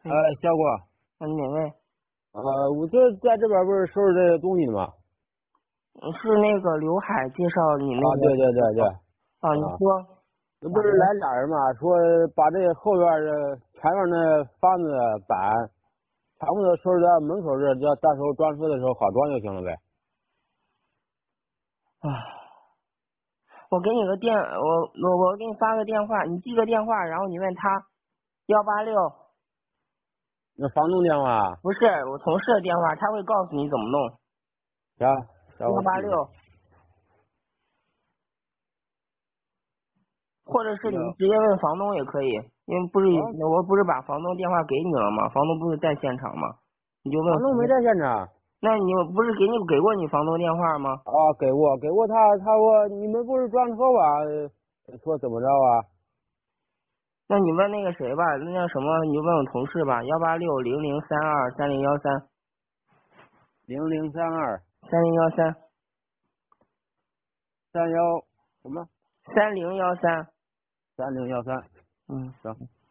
哎， 小郭， 你哪位？ 我就在这边不是收拾这些东西吗？ 是那个刘海介绍你那啊， 个。 对对对对， 啊，你啊， 说。 那不是来俩人嘛，说把这后院的前面那房子板，差不多收拾在门口这，叫到时候装修的时候好装就行了呗。 唉，我给你个电，我给你发个电话，你记个电话，然后你问他186。 那房东电话， 不是我同事的电话，他会告诉你怎么弄。 行，行，我记一下。 186，或者是你行， 直接问房东也可以，因为不是啊， 我不是把房东电话给你了吗？房东不是在现场吗？你就问房东没房东。 在现场。 那你不是给过你房东电话吗？ 啊，给过他说你们不是装修吧？说怎么着啊？ 那你问那个谁吧，那叫什么？你就问我同事吧，18600323013。 0032 3013。 31什么 3013。 3013。 嗯。 行。